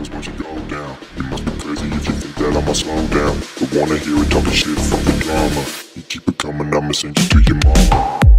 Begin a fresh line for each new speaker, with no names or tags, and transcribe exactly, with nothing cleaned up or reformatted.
feels once you go down. You must be crazy if you think that I'ma slow down. Don't wanna hear it talking shit from the drama. You keep it coming, I'ma send you to your mama.